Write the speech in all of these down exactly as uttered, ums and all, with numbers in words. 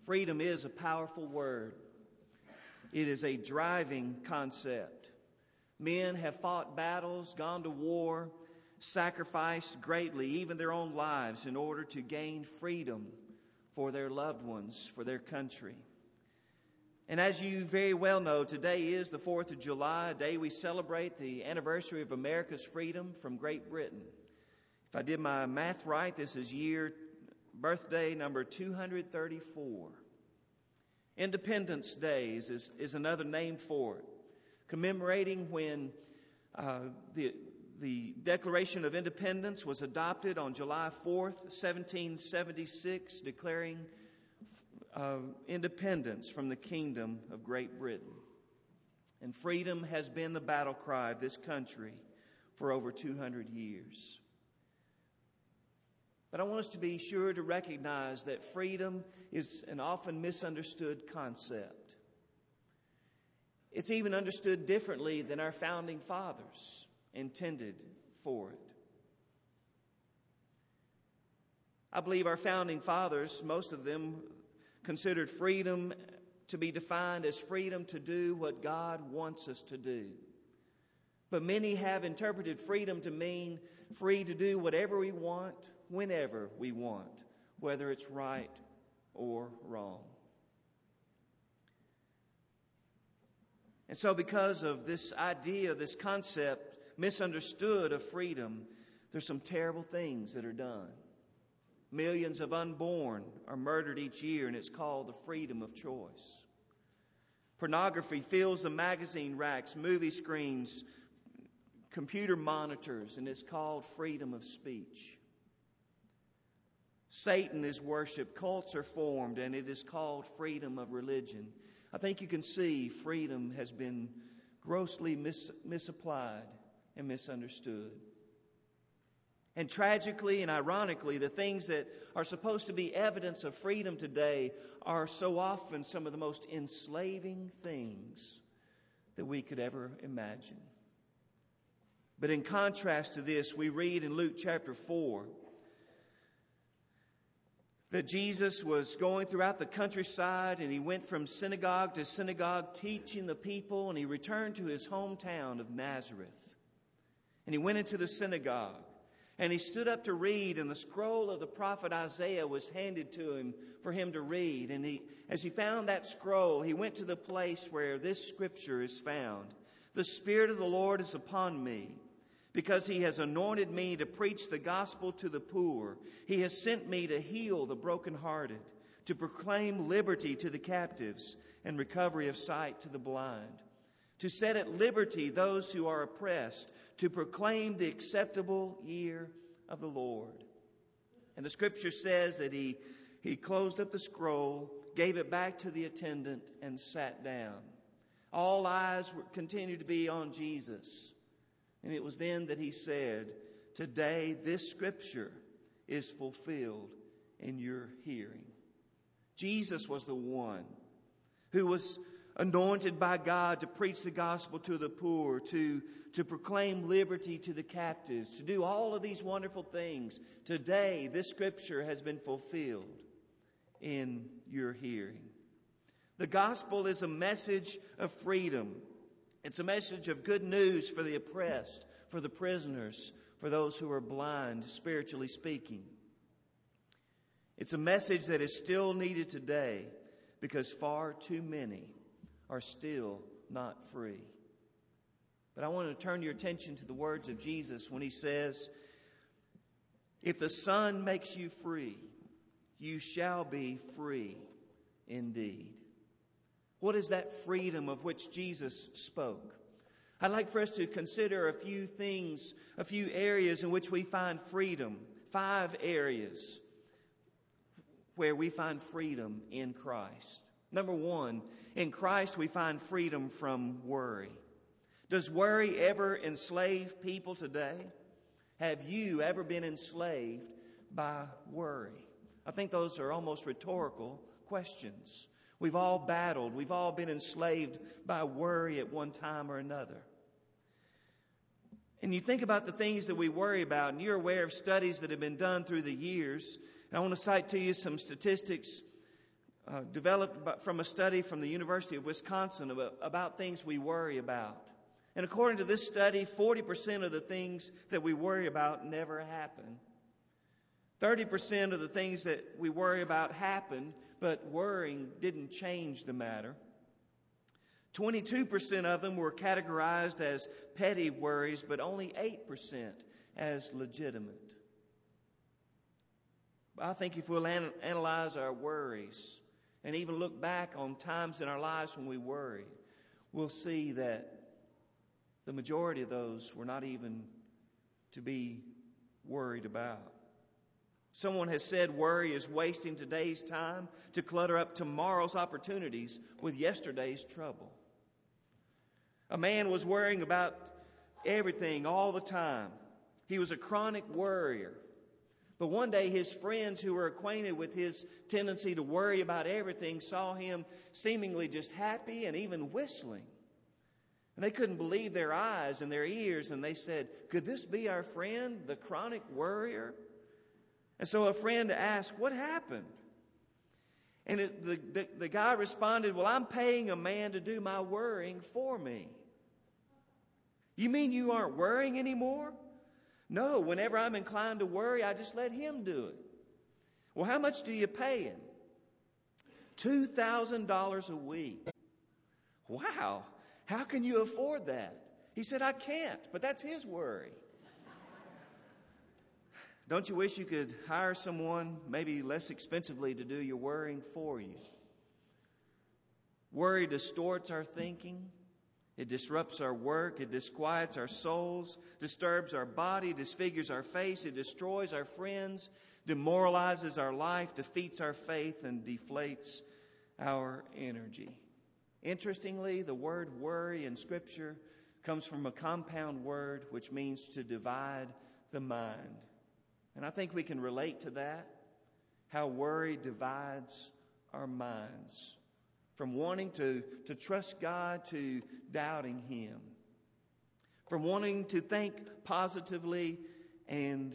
Freedom is a powerful word. It is a driving concept. Men have fought battles, gone to war, sacrificed greatly, even their own lives, in order to gain freedom for their loved ones, for their country. And as you very well know, today is the fourth of July, a day we celebrate the anniversary of America's freedom from Great Britain. If I did my math right, this is year birthday number two hundred thirty-four. Independence Day is, is another name for it, commemorating when uh, the, the Declaration of Independence was adopted on July fourth, seventeen seventy-six, declaring uh, independence from the Kingdom of Great Britain. And freedom has been the battle cry of this country for over two hundred years. But I want us to be sure to recognize that freedom is an often misunderstood concept. It's even understood differently than our founding fathers intended for it. I believe our founding fathers, most of them, considered freedom to be defined as freedom to do what God wants us to do. But many have interpreted freedom to mean free to do whatever we want, whenever we want, whether it's right or wrong. And so because of this idea, this concept, misunderstood of freedom, there's some terrible things that are done. Millions of unborn are murdered each year, and it's called the freedom of choice. Pornography fills the magazine racks, movie screens, computer monitors, and it's called freedom of speech. Satan is worshipped, cults are formed, and it is called freedom of religion. I think you can see freedom has been grossly mis- misapplied and misunderstood. And tragically and ironically, the things that are supposed to be evidence of freedom today are so often some of the most enslaving things that we could ever imagine. But in contrast to this, we read in Luke chapter four that Jesus was going throughout the countryside, and he went from synagogue to synagogue teaching the people, and he returned to his hometown of Nazareth. And he went into the synagogue, and he stood up to read, and the scroll of the prophet Isaiah was handed to him for him to read. And he, as he found that scroll, he went to the place where this scripture is found. The Spirit of the Lord is upon me, because he has anointed me to preach the gospel to the poor. He has sent me to heal the brokenhearted, to proclaim liberty to the captives and recovery of sight to the blind, to set at liberty those who are oppressed, to proclaim the acceptable year of the Lord. And the scripture says that he, he closed up the scroll, gave it back to the attendant, and sat down. All eyes were, continued to be on Jesus. And it was then that he said, "Today this scripture is fulfilled in your hearing." Jesus was the one who was anointed by God to preach the gospel to the poor, to, to proclaim liberty to the captives, to do all of these wonderful things. Today this scripture has been fulfilled in your hearing. The gospel is a message of freedom. It's a message of good news for the oppressed, for the prisoners, for those who are blind, spiritually speaking. It's a message that is still needed today because far too many are still not free. But I want to turn your attention to the words of Jesus when he says, "If the Son makes you free, you shall be free indeed." What is that freedom of which Jesus spoke? I'd like for us to consider a few things, a few areas in which we find freedom. Five areas where we find freedom in Christ. Number one, in Christ we find freedom from worry. Does worry ever enslave people today? Have you ever been enslaved by worry? I think those are almost rhetorical questions. We've all battled. We've all been enslaved by worry at one time or another. And you think about the things that we worry about, and you're aware of studies that have been done through the years. And I want to cite to you some statistics uh, developed from a study from the University of Wisconsin about, about things we worry about. And according to this study, forty percent of the things that we worry about never happen. thirty percent of the things that we worry about happened, but worrying didn't change the matter. twenty-two percent of them were categorized as petty worries, but only eight percent as legitimate. I think if we'll an- analyze our worries and even look back on times in our lives when we worry, we'll see that the majority of those were not even to be worried about. Someone has said worry is wasting today's time to clutter up tomorrow's opportunities with yesterday's trouble. A man was worrying about everything all the time. He was a chronic worrier. But one day his friends who were acquainted with his tendency to worry about everything saw him seemingly just happy and even whistling. And they couldn't believe their eyes and their ears, and they said, "Could this be our friend, the chronic worrier?" And so a friend asked, "What happened?" And it, the, the, the guy responded, "Well, I'm paying a man to do my worrying for me." "You mean you aren't worrying anymore?" "No, whenever I'm inclined to worry, I just let him do it." "Well, how much do you pay him?" two thousand dollars a week. "Wow, how can you afford that?" He said, "I can't, but that's his worry." Don't you wish you could hire someone, maybe less expensively, to do your worrying for you? Worry distorts our thinking. It disrupts our work. It disquiets our souls, disturbs our body, disfigures our face. It destroys our friends, demoralizes our life, defeats our faith, and deflates our energy. Interestingly, the word worry in Scripture comes from a compound word which means to divide the mind. And I think we can relate to that, how worry divides our minds. From wanting to, to trust God to doubting Him. From wanting to think positively and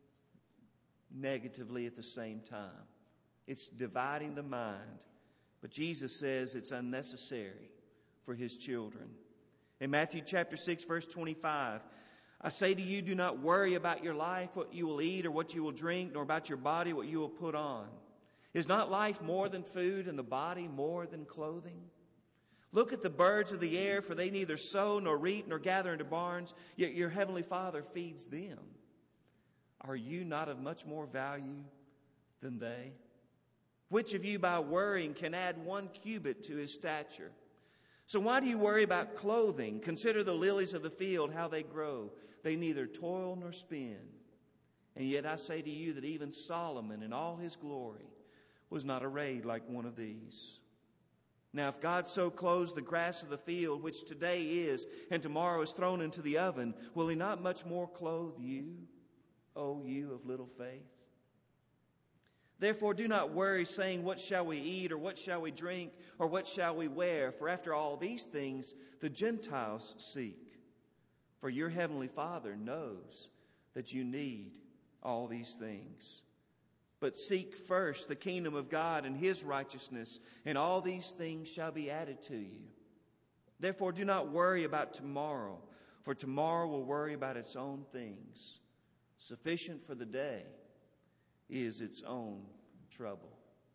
negatively at the same time. It's dividing the mind. But Jesus says it's unnecessary for His children. In Matthew chapter six, verse twenty-five, "I say to you, do not worry about your life, what you will eat or what you will drink, nor about your body, what you will put on. Is not life more than food, and the body more than clothing? Look at the birds of the air, for they neither sow nor reap nor gather into barns, yet your heavenly Father feeds them. Are you not of much more value than they? Which of you by worrying can add one cubit to his stature? So why do you worry about clothing? Consider the lilies of the field, how they grow. They neither toil nor spin. And yet I say to you that even Solomon in all his glory was not arrayed like one of these. Now if God so clothes the grass of the field, which today is and tomorrow is thrown into the oven, will He not much more clothe you, O you of little faith? Therefore do not worry, saying, what shall we eat, or what shall we drink, or what shall we wear? For after all these things the Gentiles seek. For your heavenly Father knows that you need all these things. But seek first the kingdom of God and His righteousness, and all these things shall be added to you. Therefore do not worry about tomorrow, for tomorrow will worry about its own things. Sufficient for the day is its own trouble.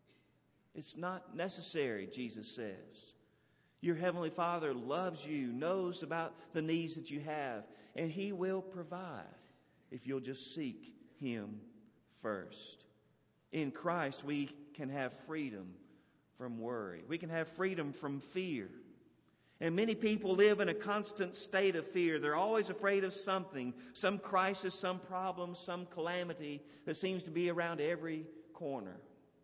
It's not necessary, Jesus says. Your heavenly Father loves you, knows about the needs that you have, and He will provide if you'll just seek Him first. In Christ, we can have freedom from worry. We can have freedom from fear. And many people live in a constant state of fear. They're always afraid of something, some crisis, some problem, some calamity that seems to be around every corner.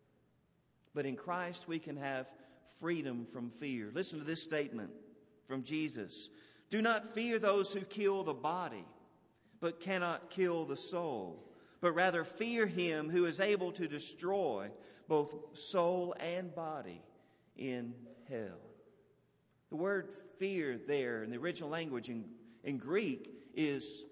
But in Christ, we can have freedom from fear. Listen to this statement from Jesus. Do not fear those who kill the body, but cannot kill the soul, but rather fear Him who is able to destroy both soul and body in hell. The word fear there in the original language in, in Greek is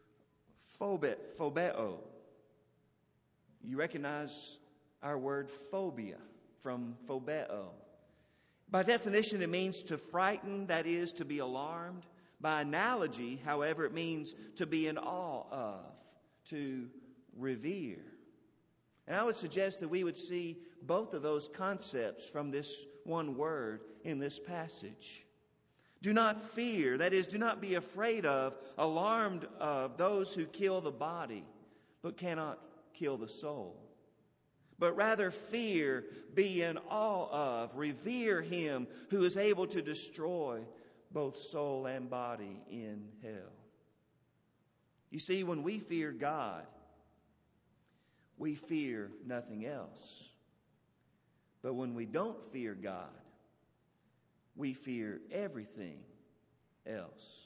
phobe, phobeo. You recognize our word phobia from phobeo. By definition, it means to frighten, that is, to be alarmed. By analogy, however, it means to be in awe of, to revere. And I would suggest that we would see both of those concepts from this one word in this passage. Do not fear, that is, do not be afraid of, alarmed of those who kill the body, but cannot kill the soul. But rather fear, be in awe of, revere him who is able to destroy both soul and body in hell. You see, when we fear God, we fear nothing else. But when we don't fear God, we fear everything else.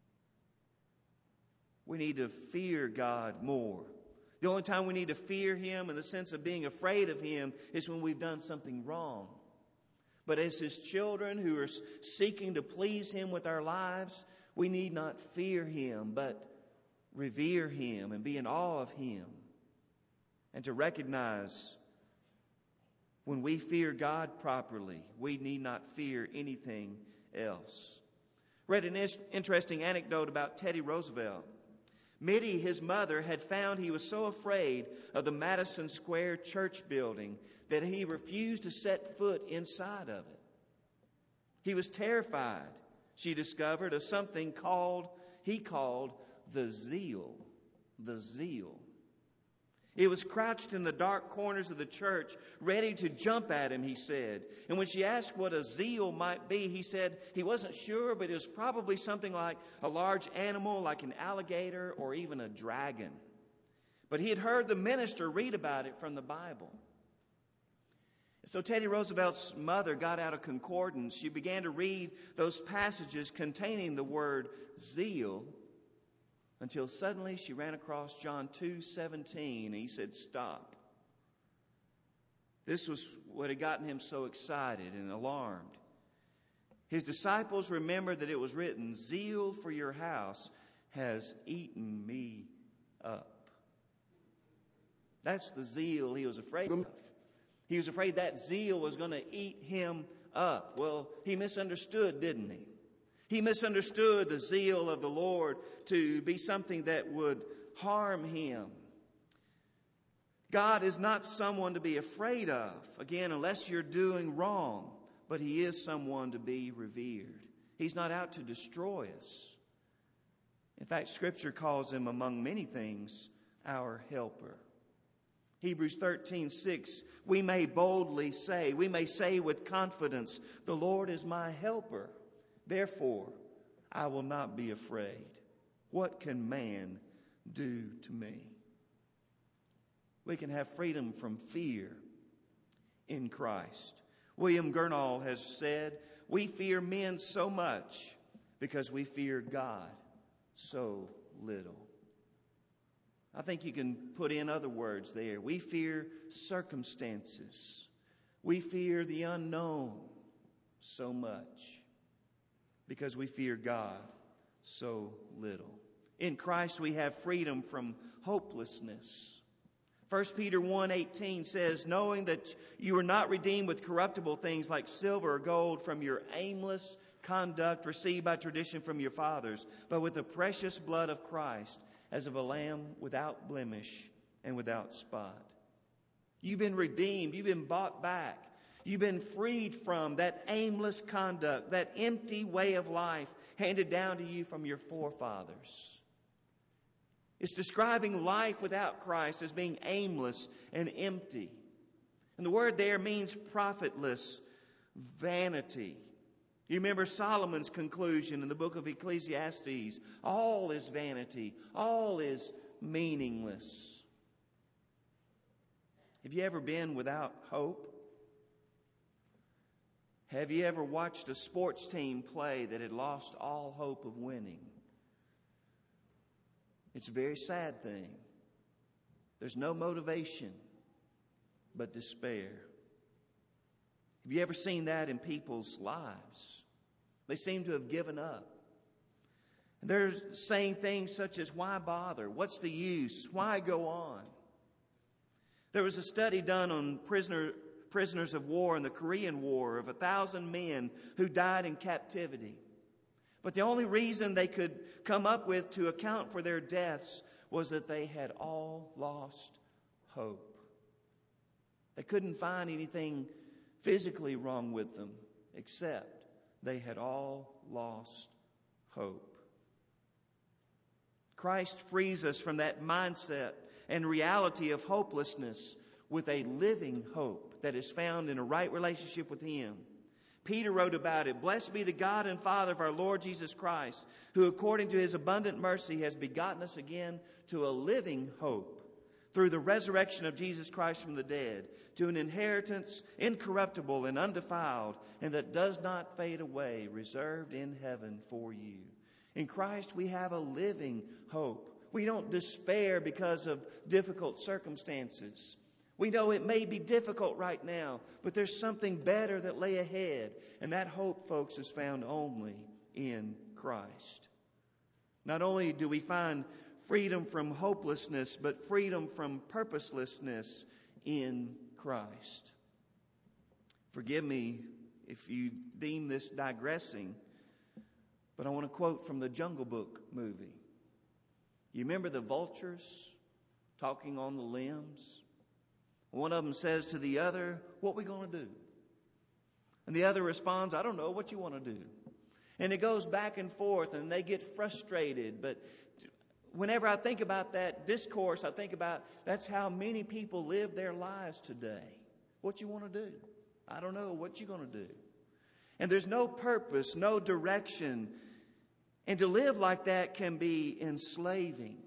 We need to fear God more. The only time we need to fear him in the sense of being afraid of him is when we've done something wrong. But as his children who are seeking to please him with our lives, we need not fear him, but revere him and be in awe of him. And to recognize when we fear God properly, we need not fear anything else. Read an interesting anecdote about Teddy Roosevelt. Mittie, his mother, had found he was so afraid of the Madison Square church building that he refused to set foot inside of it. He was terrified, she discovered, of something called, he called, the zeal. The zeal. It was crouched in the dark corners of the church, ready to jump at him, he said. And when she asked what a zeal might be, he said he wasn't sure, but it was probably something like a large animal, like an alligator or even a dragon. But he had heard the minister read about it from the Bible. So Teddy Roosevelt's mother got out a concordance. She began to read those passages containing the word zeal, until suddenly she ran across John two seventeen, and he said, "Stop." This was what had gotten him so excited and alarmed. His disciples remembered that it was written, "Zeal for your house has eaten me up." That's the zeal he was afraid of. He was afraid that zeal was going to eat him up. Well, he misunderstood, didn't he? He misunderstood the zeal of the Lord to be something that would harm him. God is not someone to be afraid of, again, unless you're doing wrong, but he is someone to be revered. He's not out to destroy us. In fact, Scripture calls him, among many things, our helper. Hebrews thirteen six, we may boldly say, we may say with confidence, "The Lord is my helper. Therefore, I will not be afraid. What can man do to me?" We can have freedom from fear in Christ. William Gurnall has said, we fear men so much because we fear God so little. I think you can put in other words there. We fear circumstances. We fear the unknown so much because we fear God so little. In Christ we have freedom from hopelessness. First Peter one eighteen says, knowing that you are not redeemed with corruptible things like silver or gold from your aimless conduct received by tradition from your fathers, but with the precious blood of Christ, as of a lamb without blemish and without spot. You've been redeemed. You've been bought back. You've been freed from that aimless conduct, that empty way of life handed down to you from your forefathers. It's describing life without Christ as being aimless and empty. And the word there means profitless, vanity. You remember Solomon's conclusion in the book of Ecclesiastes. All is vanity. All is meaningless. Have you ever been without hope? Have you ever watched a sports team play that had lost all hope of winning? It's a very sad thing. There's no motivation but despair. Have you ever seen that in people's lives? They seem to have given up. They're saying things such as, why bother? What's the use? Why go on? There was a study done on prisoner prisoners of war in the Korean War, of a thousand men who died in captivity. But the only reason they could come up with to account for their deaths was that they had all lost hope. They couldn't find anything physically wrong with them, except they had all lost hope. Christ frees us from that mindset and reality of hopelessness with a living hope that is found in a right relationship with Him. Peter wrote about it, "Blessed be the God and Father of our Lord Jesus Christ, who according to His abundant mercy has begotten us again to a living hope through the resurrection of Jesus Christ from the dead, to an inheritance incorruptible and undefiled, and that does not fade away, reserved in heaven for you." In Christ we have a living hope. We don't despair because of difficult circumstances. We know it may be difficult right now, but there's something better that lay ahead. And that hope, folks, is found only in Christ. Not only do we find freedom from hopelessness, but freedom from purposelessness in Christ. Forgive me if you deem this digressing, but I want to quote from the Jungle Book movie. You remember the vultures talking on the limbs? One of them says to the other, "What are we going to do?" And the other responds, "I don't know. What you want to do?" And it goes back and forth, and they get frustrated. But whenever I think about that discourse, I think about that's how many people live their lives today. What you want to do? I don't know. What you going to do? And there's no purpose, no direction. And to live like that can be enslaving.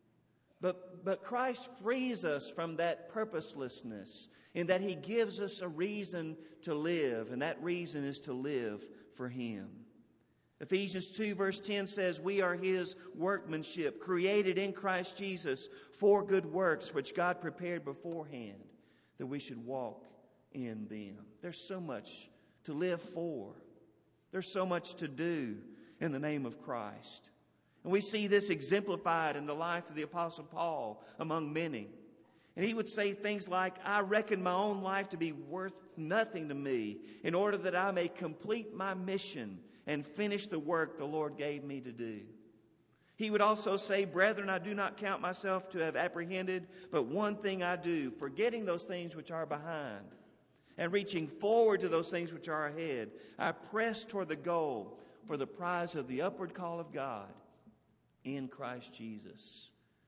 But, but Christ frees us from that purposelessness in that He gives us a reason to live, and that reason is to live for Him. Ephesians two verse ten says, "We are His workmanship, created in Christ Jesus for good works, which God prepared beforehand, that we should walk in them." There's so much to live for. There's so much to do in the name of Christ. And we see this exemplified in the life of the Apostle Paul among many. And he would say things like, "I reckon my own life to be worth nothing to me, in order that I may complete my mission and finish the work the Lord gave me to do." He would also say, "Brethren, I do not count myself to have apprehended, but one thing I do, forgetting those things which are behind, and reaching forward to those things which are ahead, I press toward the goal for the prize of the upward call of God in Christ Jesus."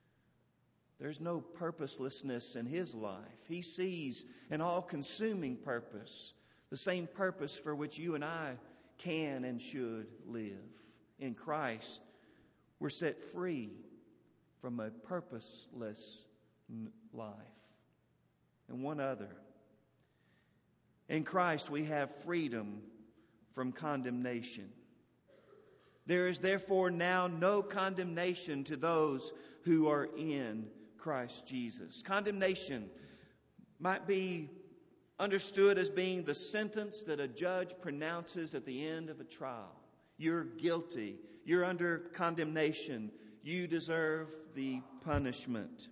There's no purposelessness in his life. He sees an all-consuming purpose, the same purpose for which you and I can and should live. In Christ, we're set free from a purposeless life. And one other. In Christ, we have freedom from condemnation. There is therefore now no condemnation to those who are in Christ Jesus. Condemnation might be understood as being the sentence that a judge pronounces at the end of a trial. You're guilty. You're under condemnation. You deserve the punishment.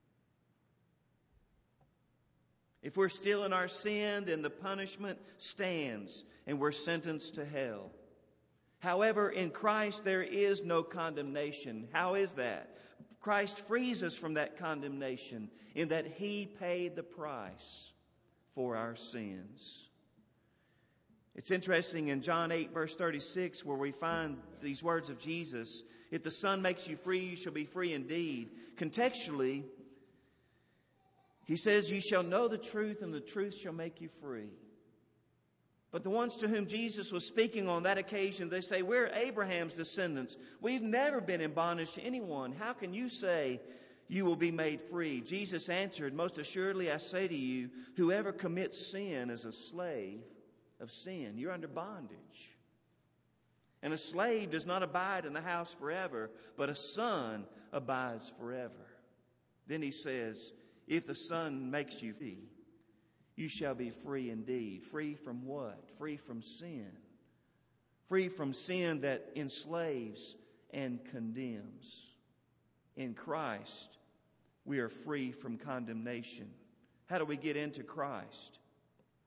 If we're still in our sin, then the punishment stands and we're sentenced to hell. However, in Christ there is no condemnation. How is that? Christ frees us from that condemnation in that He paid the price for our sins. It's interesting in John eight verse thirty-six where we find these words of Jesus, "If the Son makes you free, you shall be free indeed." Contextually, He says, "You shall know the truth, and the truth shall make you free." But the ones to whom Jesus was speaking on that occasion, they say, "We're Abraham's descendants. We've never been in bondage to anyone. How can you say you will be made free?" Jesus answered, "Most assuredly I say to you, whoever commits sin is a slave of sin." You're under bondage. And a slave does not abide in the house forever, but a son abides forever. Then He says, "If the Son makes you free, you shall be free indeed." Free from what? Free from sin. Free from sin that enslaves and condemns. In Christ, we are free from condemnation. How do we get into Christ?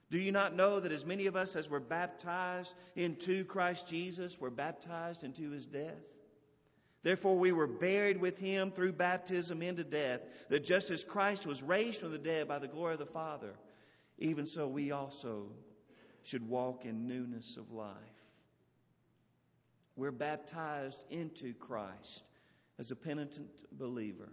Do you not know that as many of us as were baptized into Christ Jesus were baptized into his death? Therefore we were buried with him through baptism into death, that just as Christ was raised from the dead by the glory of the Father, even so we also should walk in newness of life. We're baptized into Christ as a penitent believer.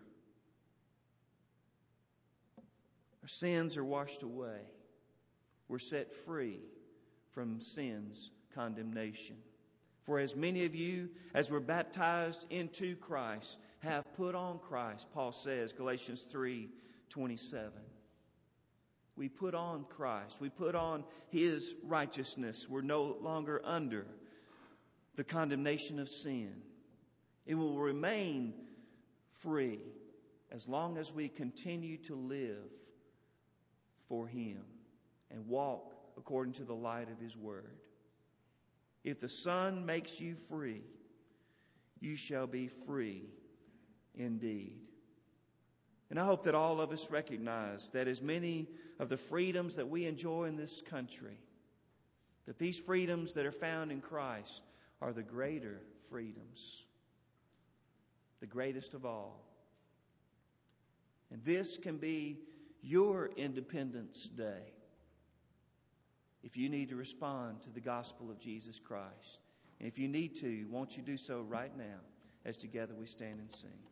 Our sins are washed away. We're set free from sin's condemnation. For as many of you as were baptized into Christ have put on Christ, Paul says, Galatians three twenty-seven. We put on Christ. We put on his righteousness. We're no longer under the condemnation of sin. It will remain free as long as we continue to live for him and walk according to the light of his word. If the Son makes you free, you shall be free indeed. And I hope that all of us recognize that as many of the freedoms that we enjoy in this country, that these freedoms that are found in Christ are the greater freedoms, the greatest of all. And this can be your Independence Day if you need to respond to the gospel of Jesus Christ. And if you need to, won't you do so right now as together we stand and sing.